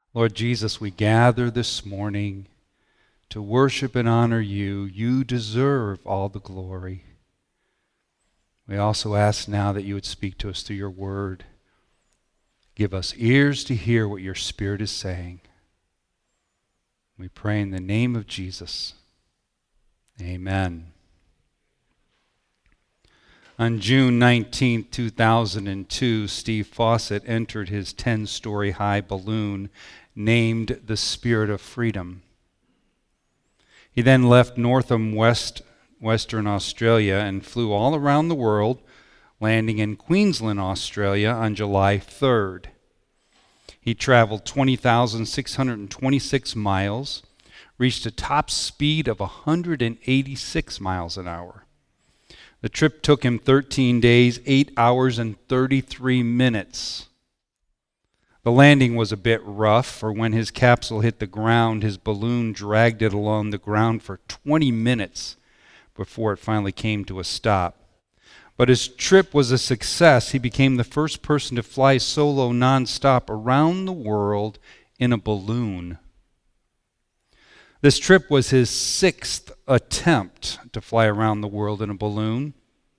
Lord Jesus, we gather this morning to worship and honor you. You deserve all the glory. We also ask now that you would speak to us through your word. Give us ears to hear what your Spirit is saying. We pray in the name of Jesus. Amen. On June 19, 2002, Steve Fawcett entered his 10-story high balloon named the Spirit of Freedom. He then left Northam, Western Australia and flew all around the world, landing in Queensland, Australia on July 3rd. He traveled 20,626 miles, reached a top speed of 186 miles an hour. The trip took him 13 days, 8 hours, and 33 minutes. The landing was a bit rough, for when his capsule hit the ground, his balloon dragged it along the ground for 20 minutes before it finally came to a stop. But his trip was a success. He became the first person to fly solo nonstop around the world in a balloon. This trip was his 6th attempt to fly around the world in a balloon.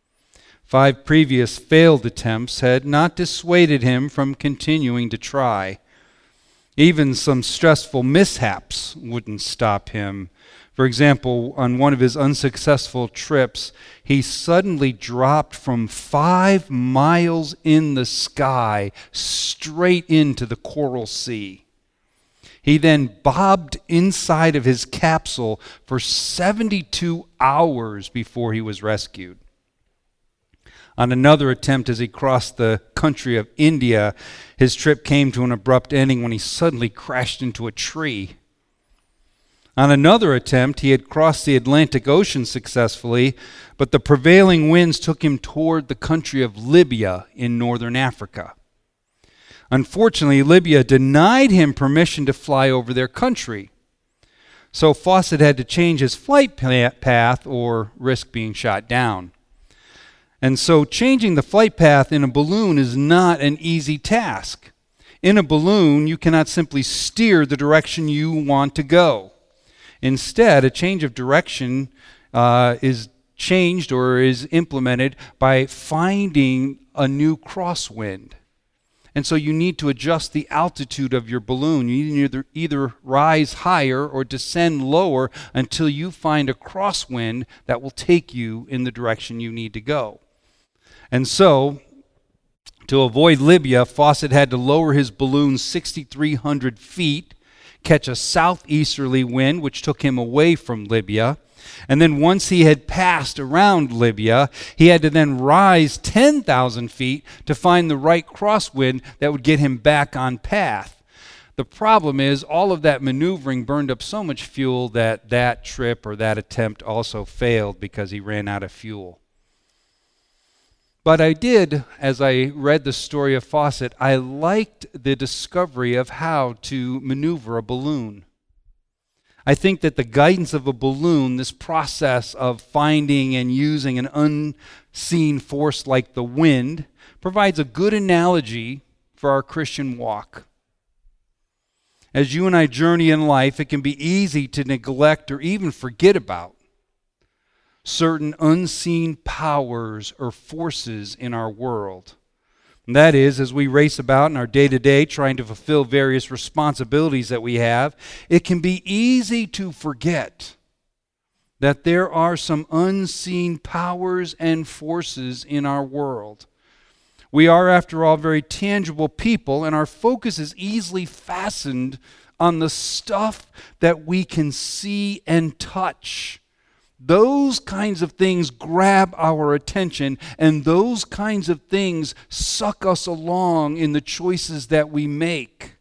5 previous failed attempts had not dissuaded him from continuing to try. Even some stressful mishaps wouldn't stop him. For example, on one of his unsuccessful trips, he suddenly dropped from 5 miles in the sky straight into the Coral Sea. He then bobbed inside of his capsule for 72 hours before he was rescued. On another attempt, as he crossed the country of India, his trip came to an abrupt ending when he suddenly crashed into a tree. On another attempt, he had crossed the Atlantic Ocean successfully, but the prevailing winds took him toward the country of Libya in northern Africa. Unfortunately, Libya denied him permission to fly over their country. So Fawcett had to change his flight path or risk being shot down. And so changing the flight path in a balloon is not an easy task. In a balloon, you cannot simply steer the direction you want to go. Instead, a change of direction is changed or is implemented by finding a new crosswind. And so you need to adjust the altitude of your balloon. You need to either rise higher or descend lower until you find a crosswind that will take you in the direction you need to go. And so, to avoid Libya, Fawcett had to lower his balloon 6,300 feet, catch a southeasterly wind, which took him away from Libya. And then once he had passed around Libya, he had to then rise 10,000 feet to find the right crosswind that would get him back on path. The problem is all of that maneuvering burned up so much fuel that that trip or that attempt also failed because he ran out of fuel. But I did, as I read the story of Fawcett, I liked the discovery of how to maneuver a balloon. I think that the guidance of a balloon, this process of finding and using an unseen force like the wind, provides a good analogy for our Christian walk. As you and I journey in life, it can be easy to neglect or even forget about certain unseen powers or forces in our world. And that is, as we race about in our day-to-day trying to fulfill various responsibilities that we have, it can be easy to forget that there are some unseen powers and forces in our world. We are, after all, very tangible people, and our focus is easily fastened on the stuff that we can see and touch. Those kinds of things grab our attention, and those kinds of things suck us along in the choices that we make.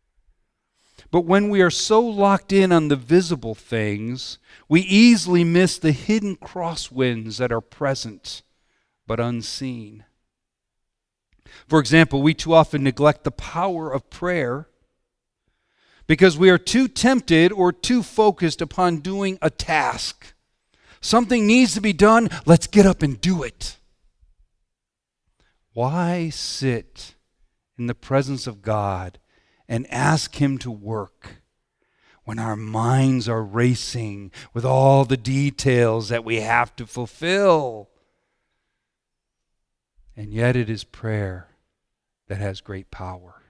But when we are so locked in on the visible things, we easily miss the hidden crosswinds that are present but unseen. For example, we too often neglect the power of prayer because we are too tempted or too focused upon doing a task. Something needs to be done, let's get up and do it. Why sit in the presence of God and ask Him to work when our minds are racing with all the details that we have to fulfill. And yet it is prayer that has great power.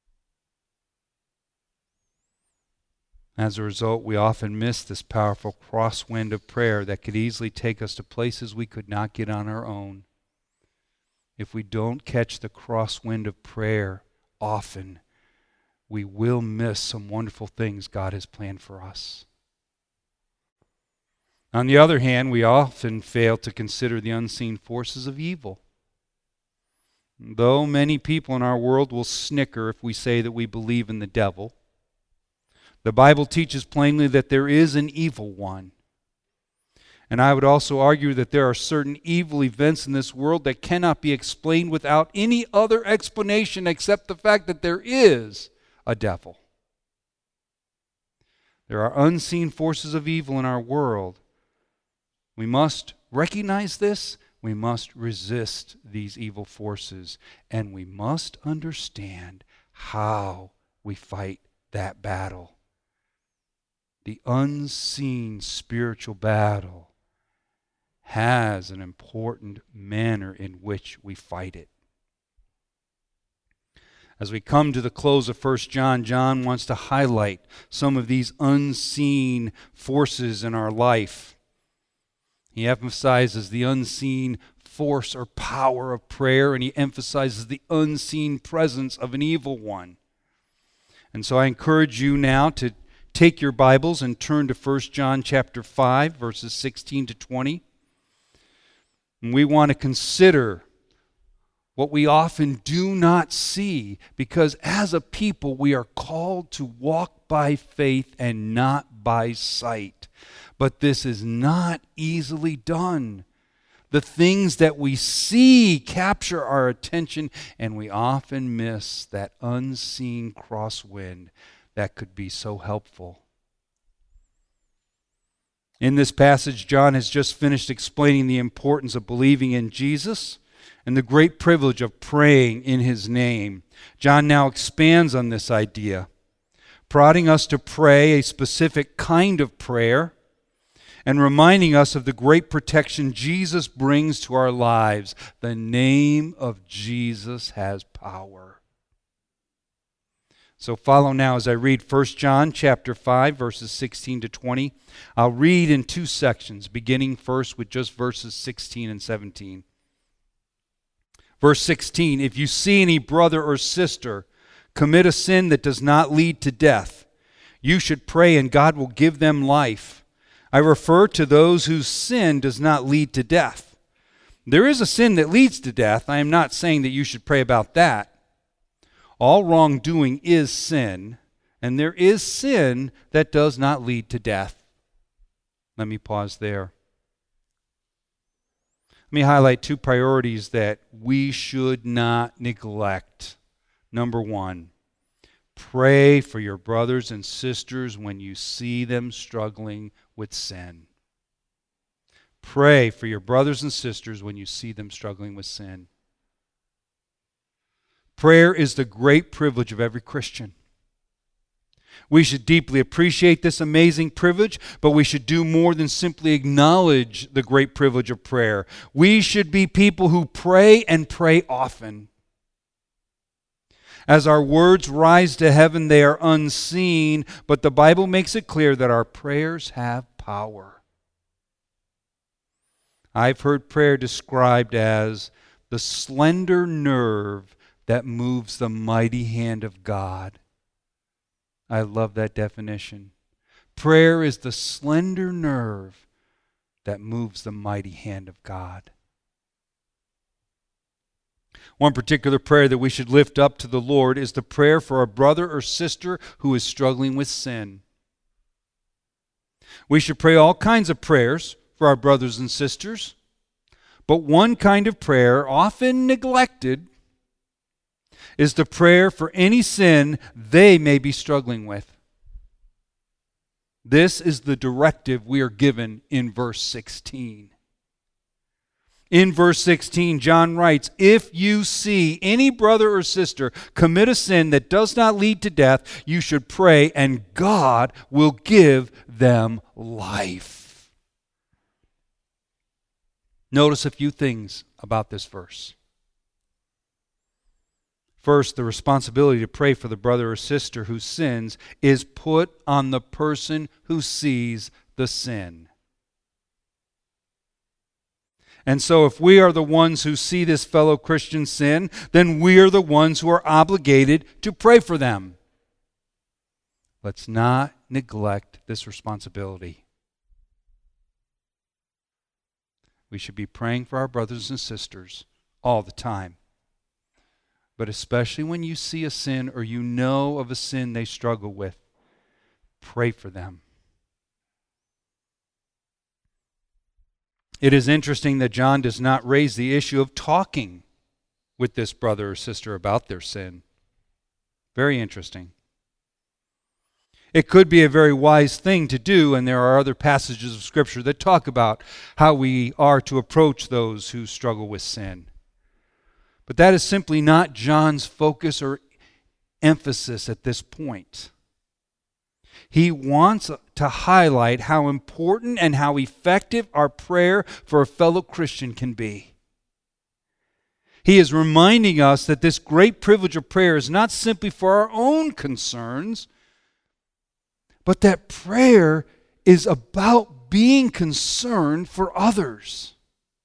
As a result, we often miss this powerful crosswind of prayer that could easily take us to places we could not get on our own. If we don't catch the crosswind of prayer often, we will miss some wonderful things God has planned for us. On the other hand, we often fail to consider the unseen forces of evil. Though many people in our world will snicker if we say that we believe in the devil, the Bible teaches plainly that there is an evil one. And I would also argue that there are certain evil events in this world that cannot be explained without any other explanation except the fact that there is a devil. There are unseen forces of evil in our world. We must recognize this. We must resist these evil forces. And we must understand how we fight that battle. The unseen spiritual battle has an important manner in which we fight it. As we come to the close of 1 John, John wants to highlight some of these unseen forces in our life. He emphasizes the unseen force or power of prayer, and he emphasizes the unseen presence of an evil one. And so I encourage you now to take your Bibles and turn to 1 John chapter 5, verses 16 to 20. And we want to consider what we often do not see, because as a people we are called to walk by faith and not by sight. But this is not easily done. The things that we see capture our attention, and we often miss that unseen crosswind that could be so helpful. In this passage, John has just finished explaining the importance of believing in Jesus and the great privilege of praying in His name. John now expands on this idea, prodding us to pray a specific kind of prayer and reminding us of the great protection Jesus brings to our lives. The name of Jesus has power. So follow now as I read 1 John chapter 5, verses 16 to 20. I'll read in two sections, beginning first with just verses 16 and 17. Verse 16, if you see any brother or sister commit a sin that does not lead to death, you should pray and God will give them life. I refer to those whose sin does not lead to death. There is a sin that leads to death. I am not saying that you should pray about that. All wrongdoing is sin, and there is sin that does not lead to death. Let me pause there. Let me highlight two priorities that we should not neglect. Number one, pray for your brothers and sisters when you see them struggling with sin. Pray for your brothers and sisters when you see them struggling with sin. Prayer is the great privilege of every Christian. We should deeply appreciate this amazing privilege, but we should do more than simply acknowledge the great privilege of prayer. We should be people who pray and pray often. As our words rise to heaven, they are unseen, but the Bible makes it clear that our prayers have power. I've heard prayer described as the slender nerve that moves the mighty hand of God. I love that definition. Prayer is the slender nerve that moves the mighty hand of God. One particular prayer that we should lift up to the Lord is the prayer for a brother or sister who is struggling with sin. We should pray all kinds of prayers for our brothers and sisters, but one kind of prayer, often neglected, is the prayer for any sin they may be struggling with. This is the directive we are given in verse 16. In verse 16, John writes, "If you see any brother or sister commit a sin that does not lead to death, you should pray, and God will give them life." Notice a few things about this verse. First, the responsibility to pray for the brother or sister who sins is put on the person who sees the sin. And so if we are the ones who see this fellow Christian sin, then we are the ones who are obligated to pray for them. Let's not neglect this responsibility. We should be praying for our brothers and sisters all the time. But especially when you see a sin or you know of a sin they struggle with, pray for them. It is interesting that John does not raise the issue of talking with this brother or sister about their sin. Very interesting. It could be a very wise thing to do, and there are other passages of Scripture that talk about how we are to approach those who struggle with sin. But that is simply not John's focus or emphasis at this point. He wants to highlight how important and how effective our prayer for a fellow Christian can be. He is reminding us that this great privilege of prayer is not simply for our own concerns, but that prayer is about being concerned for others.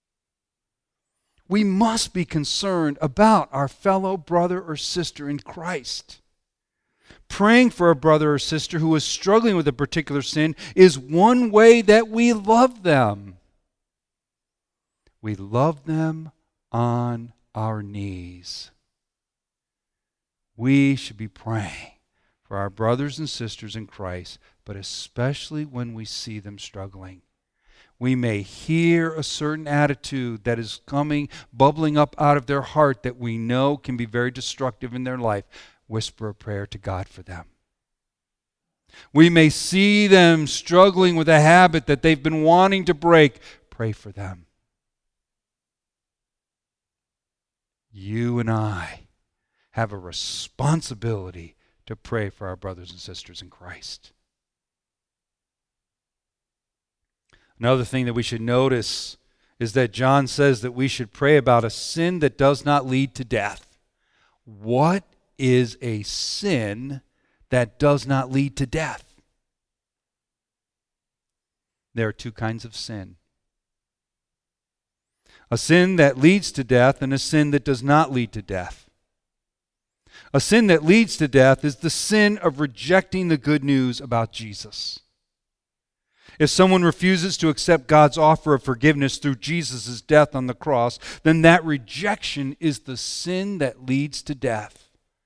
We must be concerned about our fellow brother or sister in Christ. Praying for a brother or sister who is struggling with a particular sin is one way that we love them. We love them on our knees. We should be praying for our brothers and sisters in Christ, but especially when we see them struggling. We may hear a certain attitude that is bubbling up out of their heart that we know can be very destructive in their life. Whisper a prayer to God for them. We may see them struggling with a habit that they've been wanting to break. Pray for them. You and I have a responsibility to pray for our brothers and sisters in Christ. Another thing that we should notice is that John says that we should pray about a sin that does not lead to death. What is a sin that does not lead to death? There are two kinds of sin. A sin that leads to death and a sin that does not lead to death. A sin that leads to death is the sin of rejecting the good news about Jesus. If someone refuses to accept God's offer of forgiveness through Jesus' death on the cross, then that rejection is the sin that leads to death.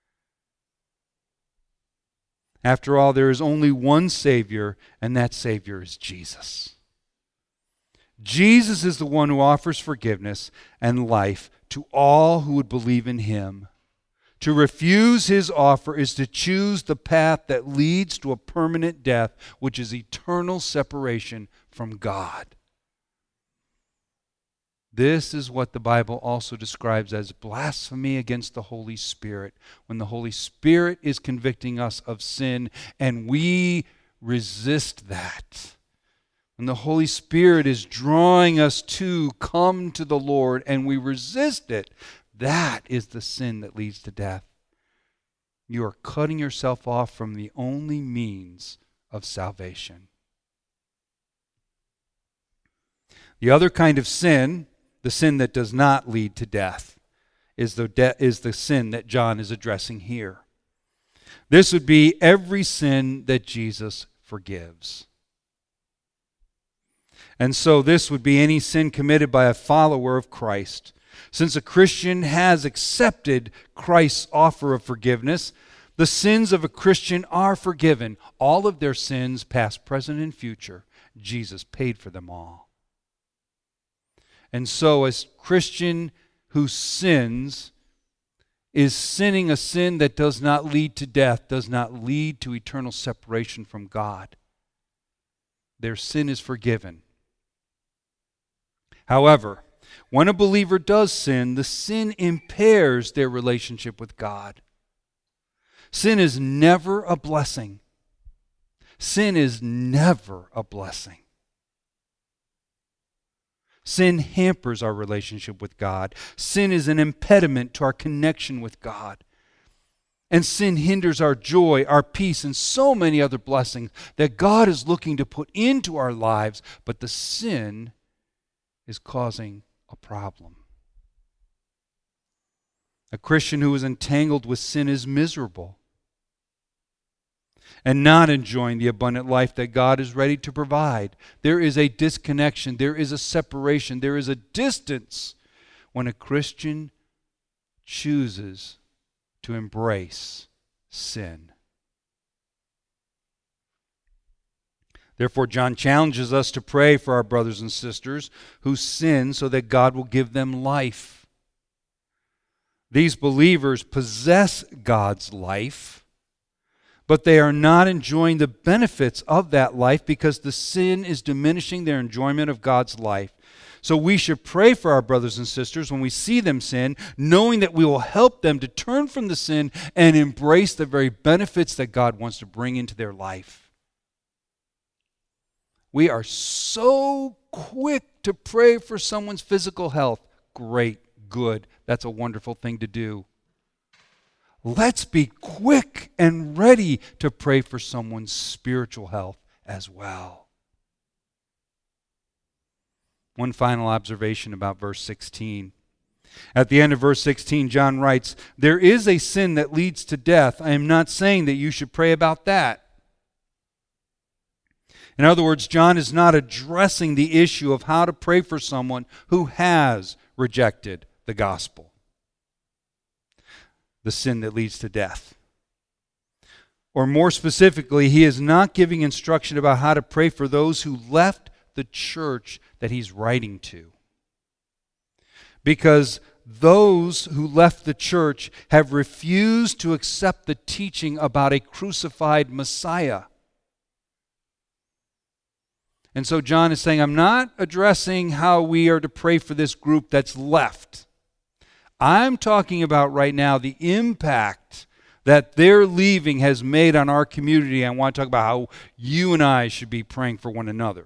After all, there is only one Savior, and that Savior is Jesus. Jesus is the one who offers forgiveness and life to all who would believe in Him. To refuse His offer is to choose the path that leads to a permanent death, which is eternal separation from God. This is what the Bible also describes as blasphemy against the Holy Spirit. When the Holy Spirit is convicting us of sin and we resist that. When the Holy Spirit is drawing us to come to the Lord and we resist it, that is the sin that leads to death. You are cutting yourself off from the only means of salvation. The other kind of sin, the sin that does not lead to death, is the sin that John is addressing here. This would be every sin that Jesus forgives. And so this would be any sin committed by a follower of Christ. Since a Christian has accepted Christ's offer of forgiveness, the sins of a Christian are forgiven. All of their sins, past, present, and future, Jesus paid for them all. And so, as Christian who sins is sinning a sin that does not lead to death, does not lead to eternal separation from God. Their sin is forgiven. However, When a believer does sin, the sin impairs their relationship with God. Sin is never a blessing. Sin is never a blessing. Sin hampers our relationship with God. Sin is an impediment to our connection with God. And sin hinders our joy, our peace, and so many other blessings that God is looking to put into our lives, but the sin is causing a problem. A Christian who is entangled with sin is miserable and not enjoying the abundant life that God is ready to provide. There is a disconnection, there is a separation, there is a distance when a Christian chooses to embrace sin. Therefore, John challenges us to pray for our brothers and sisters who sin so that God will give them life. These believers possess God's life, but they are not enjoying the benefits of that life because the sin is diminishing their enjoyment of God's life. So we should pray for our brothers and sisters when we see them sin, knowing that we will help them to turn from the sin and embrace the very benefits that God wants to bring into their life. We are so quick to pray for someone's physical health. Great, good. That's a wonderful thing to do. Let's be quick and ready to pray for someone's spiritual health as well. One final observation about verse 16. At the end of verse 16, John writes, "There is a sin that leads to death. I am not saying that you should pray about that." In other words, John is not addressing the issue of how to pray for someone who has rejected the gospel. The sin that leads to death. Or more specifically, he is not giving instruction about how to pray for those who left the church that he's writing to. Because those who left the church have refused to accept the teaching about a crucified Messiah. And so John is saying, I'm not addressing how we are to pray for this group that's left. I'm talking about right now the impact that their leaving has made on our community. I want to talk about how you and I should be praying for one another.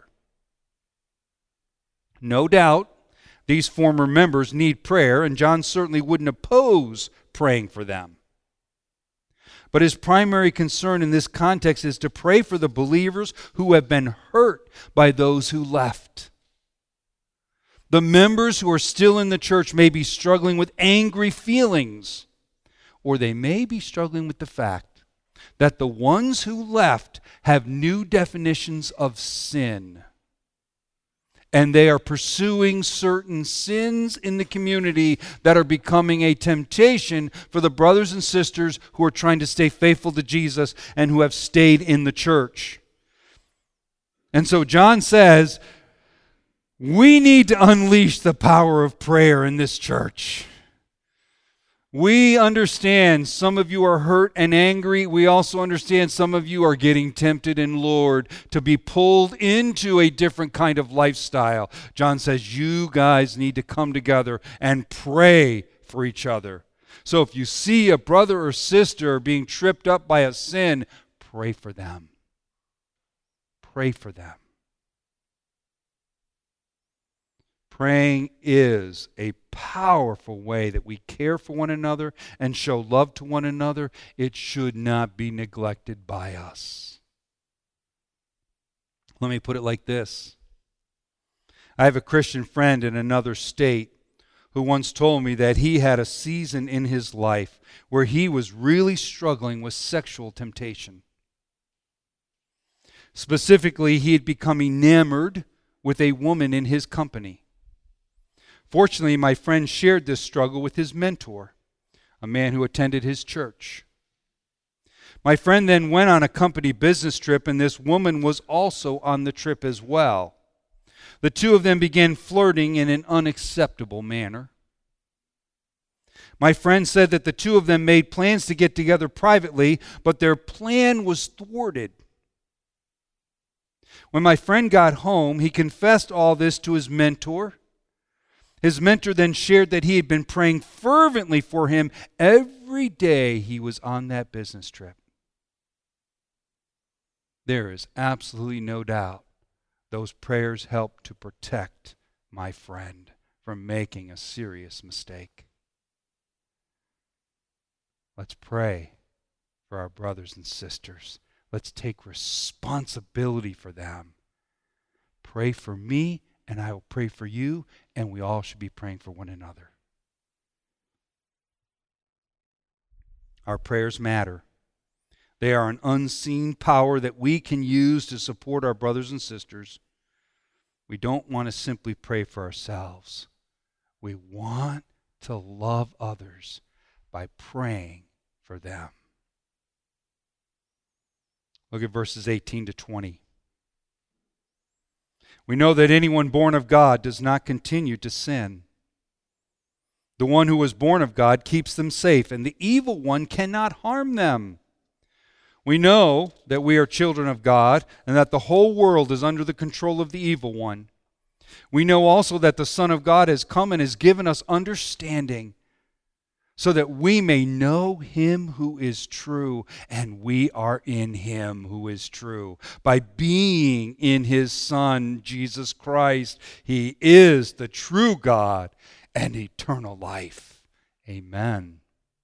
No doubt, these former members need prayer, and John certainly wouldn't oppose praying for them. But his primary concern in this context is to pray for the believers who have been hurt by those who left. The members who are still in the church may be struggling with angry feelings, or they may be struggling with the fact that the ones who left have new definitions of sin. And they are pursuing certain sins in the community that are becoming a temptation for the brothers and sisters who are trying to stay faithful to Jesus and who have stayed in the church. And so John says, we need to unleash the power of prayer in this church. We understand some of you are hurt and angry. We also understand some of you are getting tempted and lured to be pulled into a different kind of lifestyle. John says you guys need to come together and pray for each other. So if you see a brother or sister being tripped up by a sin, pray for them. Pray for them. Praying is a powerful way that we care for one another and show love to one another. It should not be neglected by us. Let me put it like this. I have a Christian friend in another state who once told me that he had a season in his life where he was really struggling with sexual temptation. Specifically, he had become enamored with a woman in his company. Fortunately, my friend shared this struggle with his mentor, a man who attended his church. My friend then went on a company business trip, and this woman was also on the trip as well. The two of them began flirting in an unacceptable manner. My friend said that the two of them made plans to get together privately, but their plan was thwarted. When my friend got home, he confessed all this to his mentor. His mentor then shared that he had been praying fervently for him every day he was on that business trip. There is absolutely no doubt those prayers helped to protect my friend from making a serious mistake. Let's pray for our brothers and sisters. Let's take responsibility for them. Pray for me, and I will pray for you, and we all should be praying for one another. Our prayers matter. They are an unseen power that we can use to support our brothers and sisters. We don't want to simply pray for ourselves. We want to love others by praying for them. Look at verses 18 to 20. We know that anyone born of God does not continue to sin. The one who was born of God keeps them safe, and the evil one cannot harm them. We know that we are children of God and that the whole world is under the control of the evil one. We know also that the Son of God has come and has given us understanding so that we may know him who is true, and we are in him who is true. By being in his Son, Jesus Christ, he is the true God and eternal life. Amen.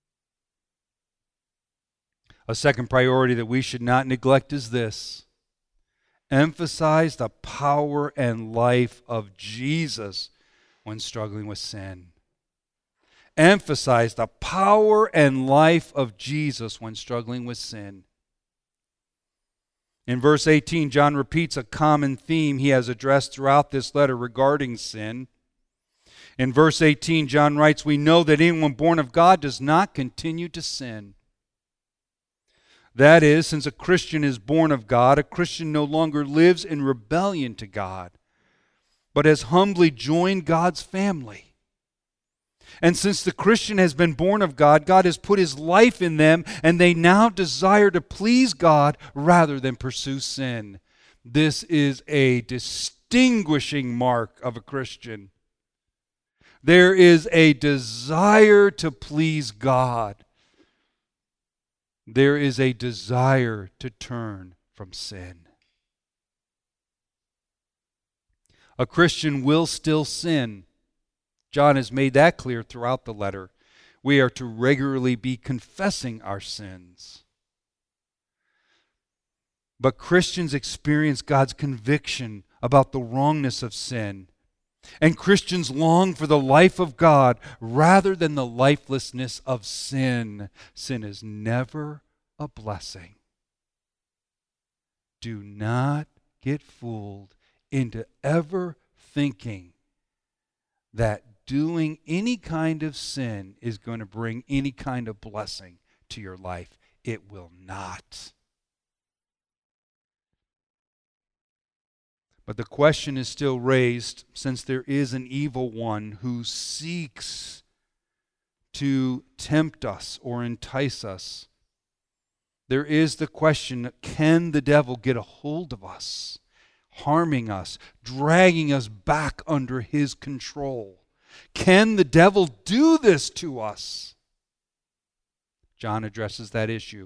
A second priority that we should not neglect is this: emphasize the power and life of Jesus when struggling with sin. Emphasize the power and life of Jesus when struggling with sin. In verse 18, John repeats a common theme he has addressed throughout this letter regarding sin. In verse 18, John writes, "We know that anyone born of God does not continue to sin." That is, since a Christian is born of God, a Christian no longer lives in rebellion to God, but has humbly joined God's family. And since the Christian has been born of God, God has put his life in them, and they now desire to please God rather than pursue sin. This is a distinguishing mark of a Christian. There is a desire to please God. There is a desire to turn from sin. A Christian will still sin. John has made that clear throughout the letter. We are to regularly be confessing our sins. But Christians experience God's conviction about the wrongness of sin. And Christians long for the life of God rather than the lifelessness of sin. Sin is never a blessing. Do not get fooled into ever thinking that doing any kind of sin is going to bring any kind of blessing to your life. It will not. But the question is still raised, since there is an evil one who seeks to tempt us or entice us. There is the question, can the devil get a hold of us, harming us, dragging us back under his control? Can the devil do this to us? John addresses that issue.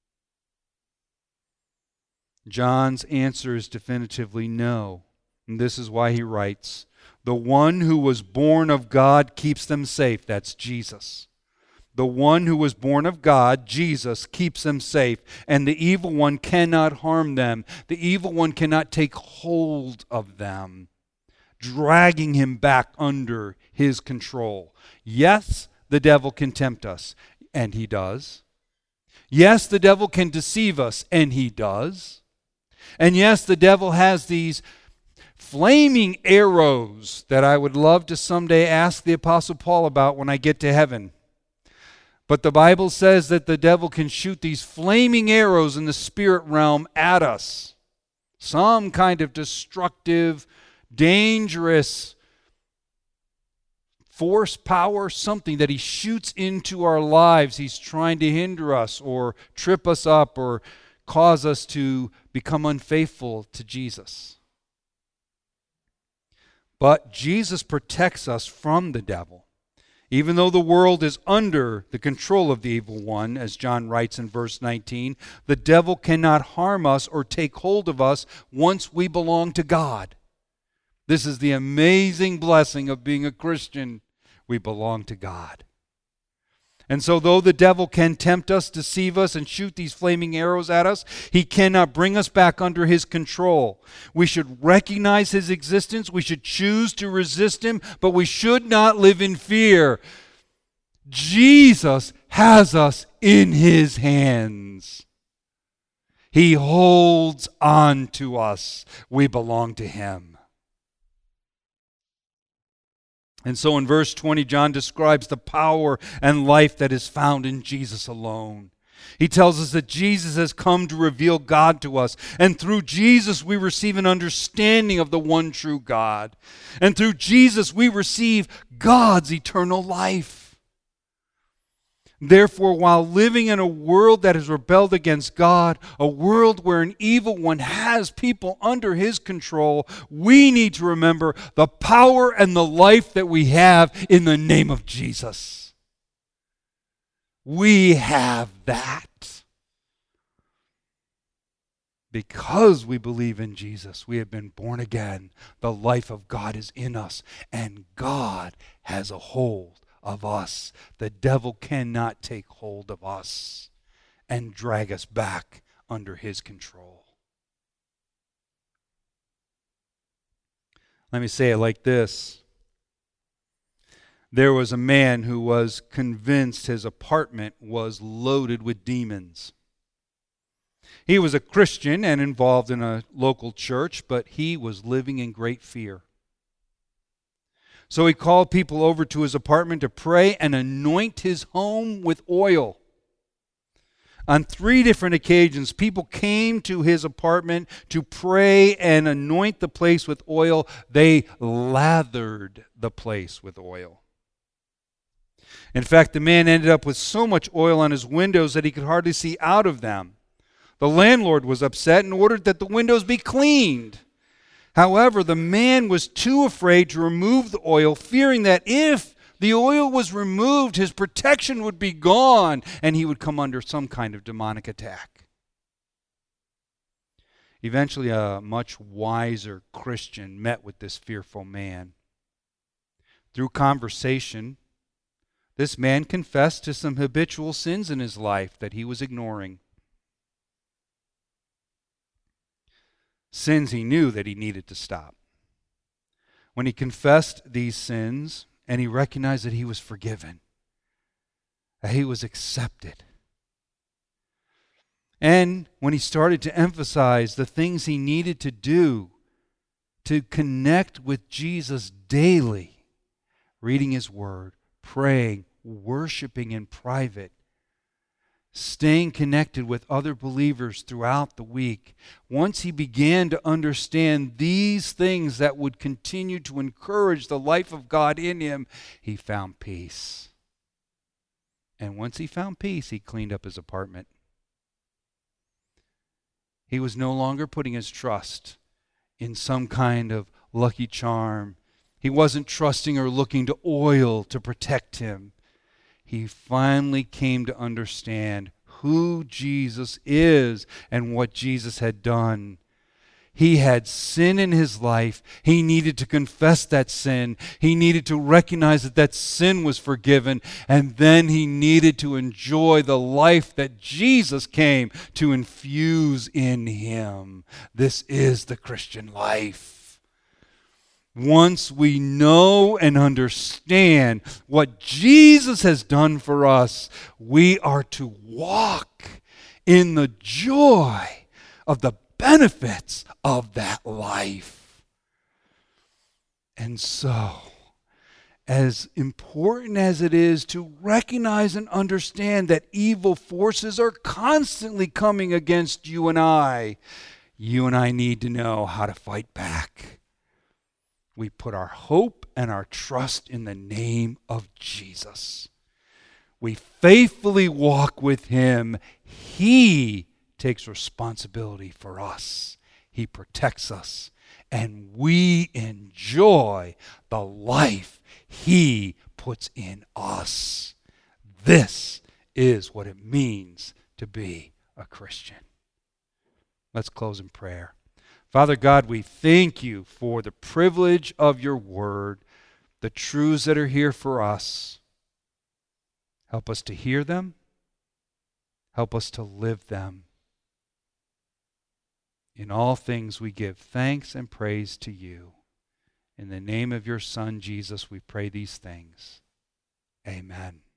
John's answer is definitively no. And this is why he writes, "The one who was born of God keeps them safe." That's Jesus. The one who was born of God, Jesus, keeps them safe, and the evil one cannot harm them. The evil one cannot take hold of them, dragging him back under his control. Yes, the devil can tempt us, and he does. Yes, the devil can deceive us, and he does. And yes, the devil has these flaming arrows that I would love to someday ask the Apostle Paul about when I get to heaven. But the Bible says that the devil can shoot these flaming arrows in the spirit realm at us. Some kind of destructive, dangerous force, power, something that he shoots into our lives. He's trying to hinder us or trip us up or cause us to become unfaithful to Jesus. But Jesus protects us from the devil. Even though the world is under the control of the evil one, as John writes in verse 19, the devil cannot harm us or take hold of us once we belong to God. This is the amazing blessing of being a Christian. We belong to God. And so though the devil can tempt us, deceive us, and shoot these flaming arrows at us, he cannot bring us back under his control. We should recognize his existence. We should choose to resist him, but we should not live in fear. Jesus has us in his hands. He holds on to us. We belong to him. And so in verse 20, John describes the power and life that is found in Jesus alone. He tells us that Jesus has come to reveal God to us. And through Jesus, we receive an understanding of the one true God. And through Jesus, we receive God's eternal life. Therefore, while living in a world that has rebelled against God, a world where an evil one has people under his control, we need to remember the power and the life that we have in the name of Jesus. We have that. Because we believe in Jesus, we have been born again. The life of God is in us, and God has a hold of us. The devil cannot take hold of us and drag us back under his control. Let me say it like this. There was a man who was convinced his apartment was loaded with demons. He was a Christian and involved in a local church, but he was living in great fear. So he called people over to his apartment to pray and anoint his home with oil. On 3 different occasions, people came to his apartment to pray and anoint the place with oil. They lathered the place with oil. In fact, the man ended up with so much oil on his windows that he could hardly see out of them. The landlord was upset and ordered that the windows be cleaned. However, the man was too afraid to remove the oil, fearing that if the oil was removed, his protection would be gone and he would come under some kind of demonic attack. Eventually, a much wiser Christian met with this fearful man. Through conversation, this man confessed to some habitual sins in his life that he was ignoring. Sins he knew that he needed to stop. When he confessed these sins and he recognized that he was forgiven, that he was accepted, and when he started to emphasize the things he needed to do to connect with Jesus daily, reading his word, praying, worshiping in private, staying connected with other believers throughout the week. Once he began to understand these things that would continue to encourage the life of God in him, he found peace. And once he found peace, he cleaned up his apartment. He was no longer putting his trust in some kind of lucky charm. He wasn't trusting or looking to oil to protect him. He finally came to understand who Jesus is and what Jesus had done. He had sin in his life. He needed to confess that sin. He needed to recognize that that sin was forgiven. And then he needed to enjoy the life that Jesus came to infuse in him. This is the Christian life. Once we know and understand what Jesus has done for us, we are to walk in the joy of the benefits of that life. And so, as important as it is to recognize and understand that evil forces are constantly coming against you and I need to know how to fight back. We put our hope and our trust in the name of Jesus. We faithfully walk with him. He takes responsibility for us. He protects us. and we enjoy the life he puts in us. This is what it means to be a Christian. Let's close in prayer. Father God, we thank you for the privilege of your word, the truths that are here for us. Help us to hear them. Help us to live them. In all things we give thanks and praise to you. In the name of your Son, Jesus, we pray these things. Amen.